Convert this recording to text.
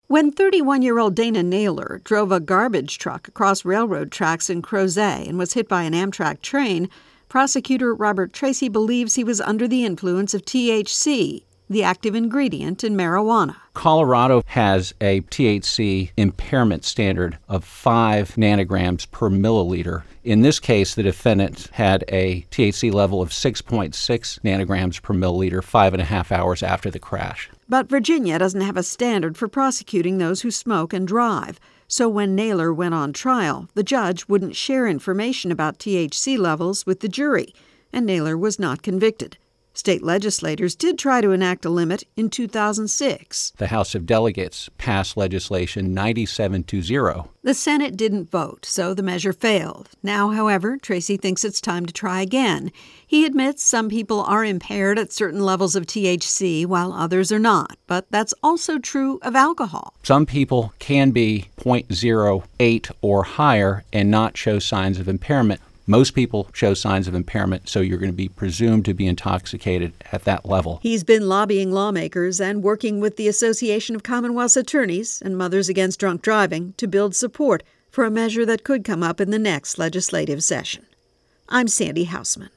When 31-year-old Dana Naylor drove a garbage truck across railroad tracks in Crozet and was hit by an Amtrak train, prosecutor Robert Tracy believes he was under the influence of THC, the active ingredient in marijuana. Colorado has a THC impairment standard of 5 nanograms per milliliter. In this case, the defendant had a THC level of 6.6 nanograms per milliliter 5.5 hours after the crash. But Virginia doesn't have a standard for prosecuting those who smoke and drive. So when Naylor went on trial, the judge wouldn't share information about THC levels with the jury, and Naylor was not convicted. State legislators did try to enact a limit in 2006. The House of Delegates passed legislation 97-0. The Senate didn't vote, so the measure failed. Now, however, Tracy thinks it's time to try again. He admits some people are impaired at certain levels of THC while others are not, but that's also true of alcohol. Some people can be 0.08 or higher and not show signs of impairment. Most people show signs of impairment, so you're going to be presumed to be intoxicated at that level. He's been lobbying lawmakers and working with the Association of Commonwealth's Attorneys and Mothers Against Drunk Driving to build support for a measure that could come up in the next legislative session. I'm Sandy Hausman.